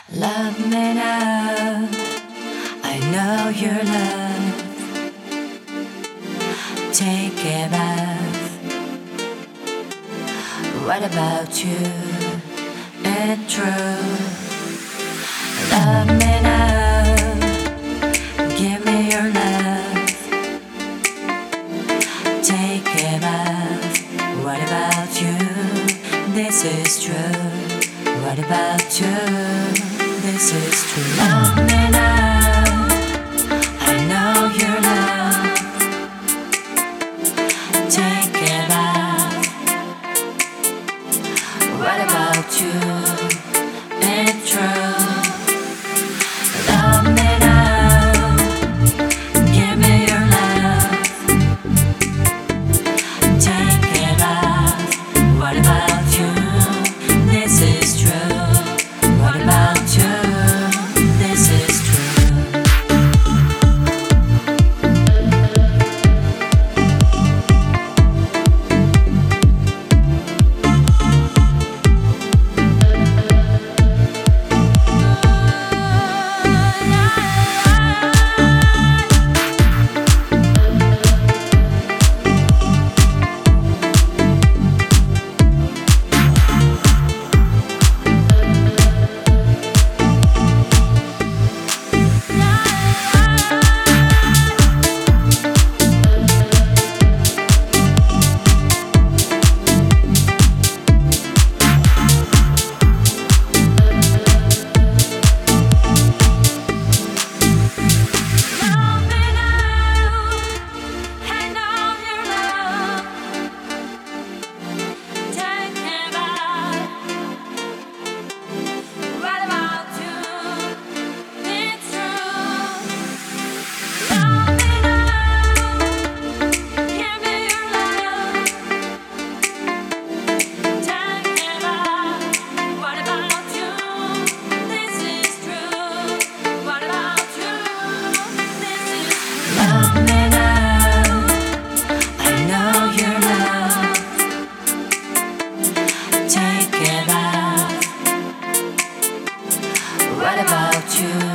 Love me now, I know your love. Take a bath. What about you? It's true. Love me now, give me your love. Take a bath. What about you? This is true. What about you? This is true. Love me now, I know your love. Take a bath. What about you? It's true. Love me now, give me your love. Take a bath. What about you? This is true. What about you? This is true. What about you?